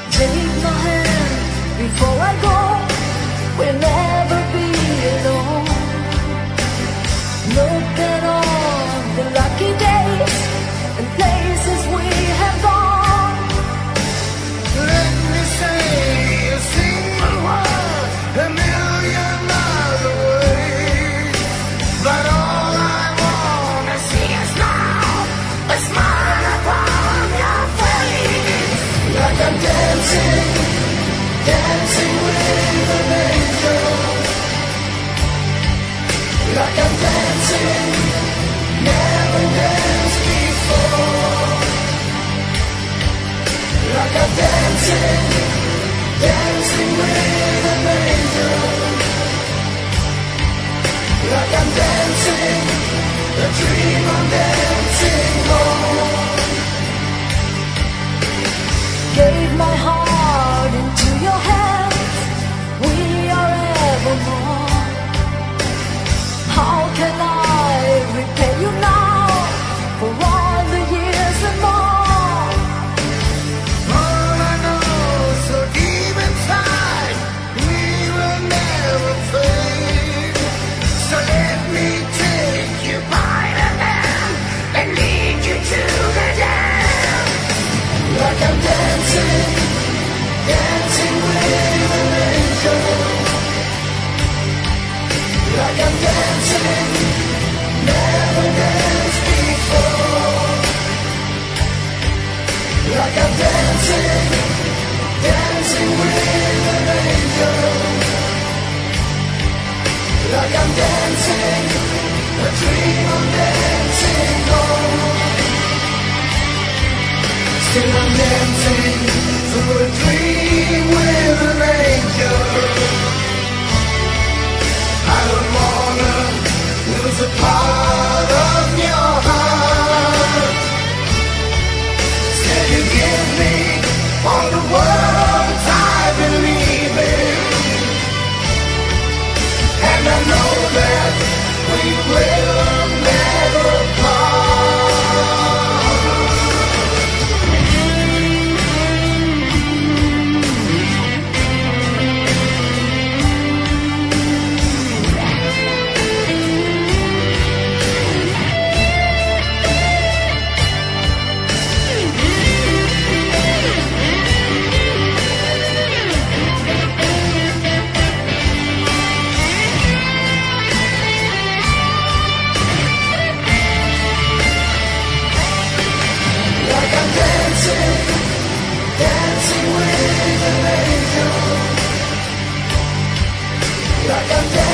Take my hand before I go. We'll never be alone. Look at all the lucky days and places we have gone. Let me say a single word, a million miles away. But all I wanna see is now a smile upon your face. Like I'm dancing, dancing with an angel. Like I'm dancing, never danced before. Like I'm dancing, dancing with an angel. Like I'm dancing, a dream I'm dancing on. Gave my heart into your hands. We are evermore. How can I repay you now for all the years and more? All I know, so deep inside, we will never fade. So let me take you by the hand and lead you to the dance. Like I'm dancing, dancing with an angel. Like I'm dancing, never danced before. Like I'm dancing, dancing with an angel. Like I'm dancing, a dream I'm dancing on. Still I'm dancing through a dream with an angel. I don't wanna lose a part of your heart. Still you give me all the words I believe in. And I know that we will never part. Like I'm dancing, dancing with an angel. Like I'm dancing.